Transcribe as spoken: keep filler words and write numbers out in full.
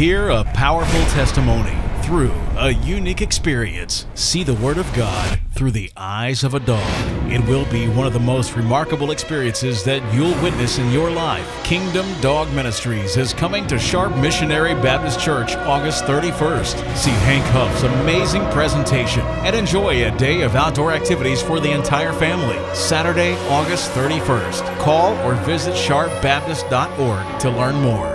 Hear a powerful testimony through a unique experience. See the Word of God through the eyes of a dog. It will be one of the most remarkable experiences that you'll witness in your life. Kingdom Dog Ministries is coming to Sharp Missionary Baptist Church August thirty-first. See Hank Huff's amazing presentation and enjoy a day of outdoor activities for the entire family. Saturday, August thirty-first. Call or visit sharp baptist dot org to learn more.